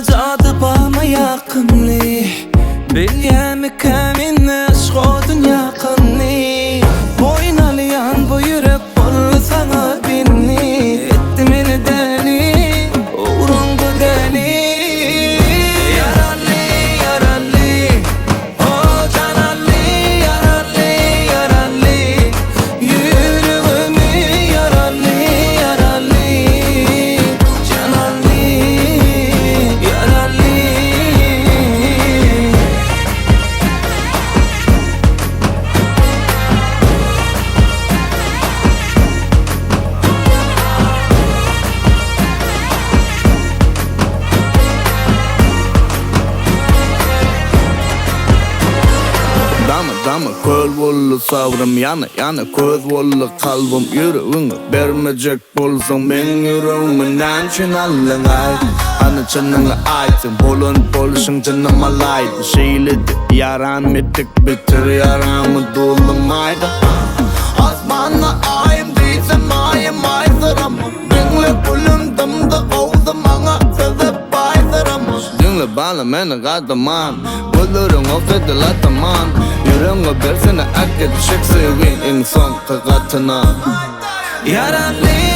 cadı bana yakınlı Bilyemi keminle şkodun yakınlı Boynalayan bu yürek bol sana binni Etti beni deli, uğrundu deli Yaralı, yaralı O canallı, yaralı, yaralı Yüreğimi yaralı, yaralı Canallı, yaralı Dama köl bollu savrım yana köz bollu kalbim yüreğini vermeyecek bolsan men yüreğimden çınallın ay Anı çınını aytın boluşun çınıma laydı Şeyledi yaran ettik bitir yaramı dolamaydı Asmanla ayım değilsem ayım ayzıram Dinle bulundum da kovdum ana sevip ayzıram Dinle bana meni kadamam Bulurum affedil atamam Yüreğime versene erkek düşük sevgin insan kakatına Yaralı